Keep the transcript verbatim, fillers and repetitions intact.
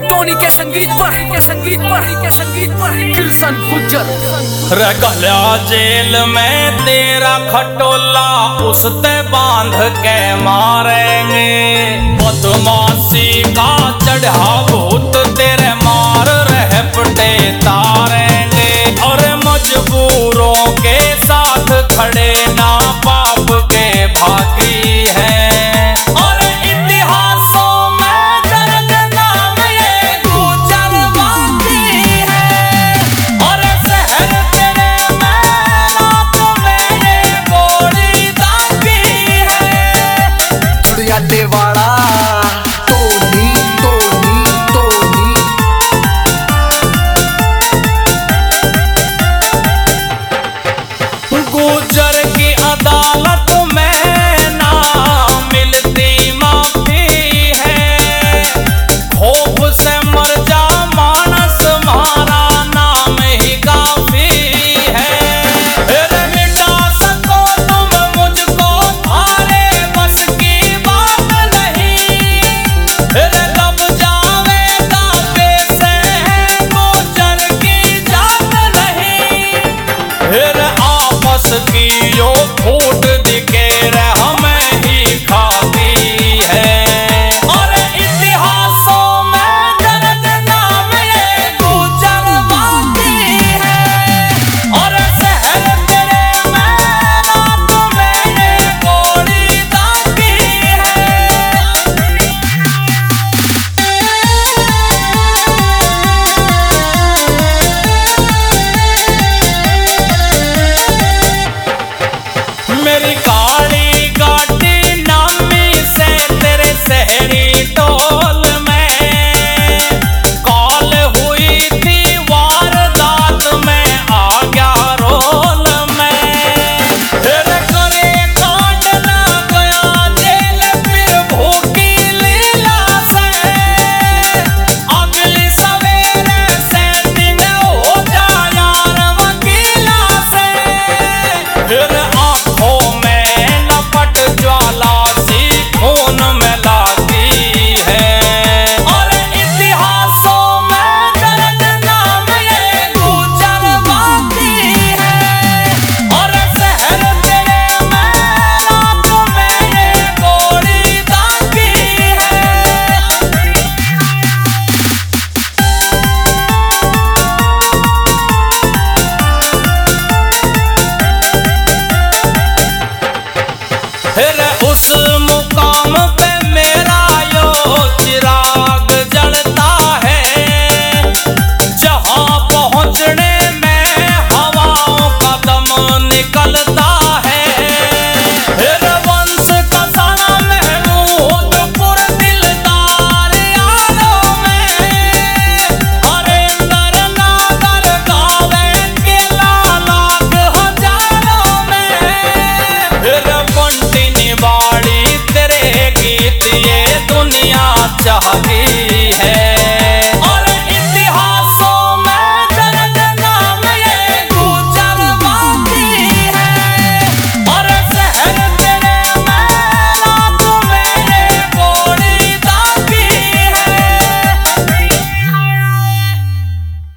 Tony के संगीत पर के संगीत पर के संगीत पर किरसन गुज्जर। रह गया जेल में तेरा खटोला, उस ते बांध के मारेंगे। बदमाशी का चढ़ा भूत तेरे मार रह पटे तारेंगे। और मजबूरों के साथ खड़े ना पाप के भागी हैं। वाड़ा